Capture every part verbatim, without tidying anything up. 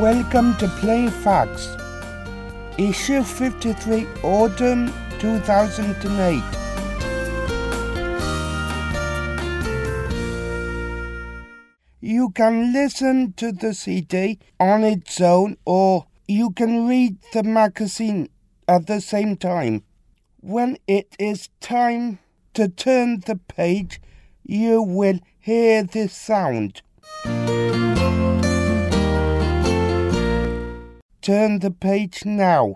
Welcome to Plain Facts, Issue fifty-three, Autumn two thousand eight. You can listen to the C D on its own, or you can read the magazine at the same time. When it is time to turn the page, you will hear this sound. Turn the page now.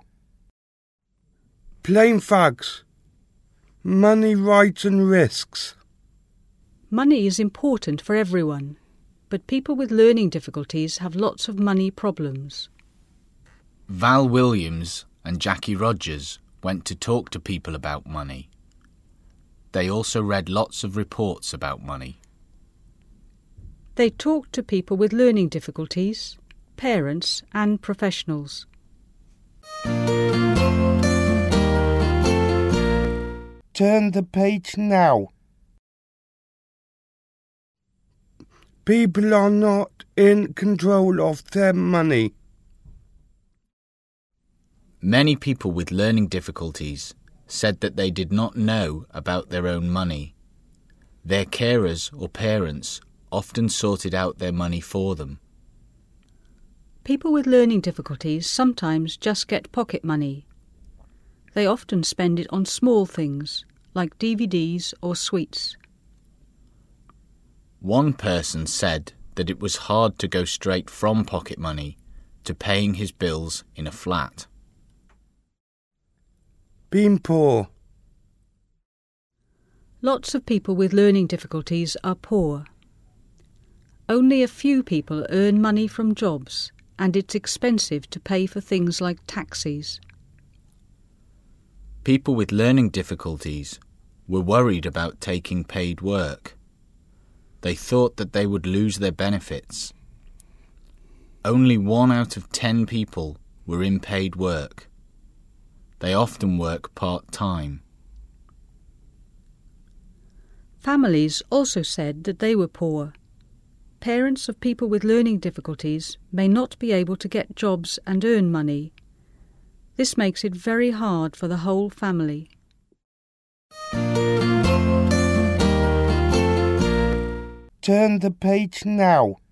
Plain Facts. Money, rights and risks. Money is important for everyone, but people with learning difficulties have lots of money problems. Val Williams and Jackie Rogers went to talk to people about money. They also read lots of reports about money. They talked to people with learning difficulties, parents and professionals. Turn the page now. People are not in control of their money. Many people with learning difficulties said that they did not know about their own money. Their carers or parents often sorted out their money for them. People with learning difficulties sometimes just get pocket money. They often spend it on small things, like D V Ds or sweets. One person said that it was hard to go straight from pocket money to paying his bills in a flat. Being poor. Lots of people with learning difficulties are poor. Only a few people earn money from jobs, and it's expensive to pay for things like taxis. People with learning difficulties were worried about taking paid work. They thought that they would lose their benefits. Only one out of ten people were in paid work. They often work part-time. Families also said that they were poor. Parents of people with learning difficulties may not be able to get jobs and earn money. This makes it very hard for the whole family. Turn the page now.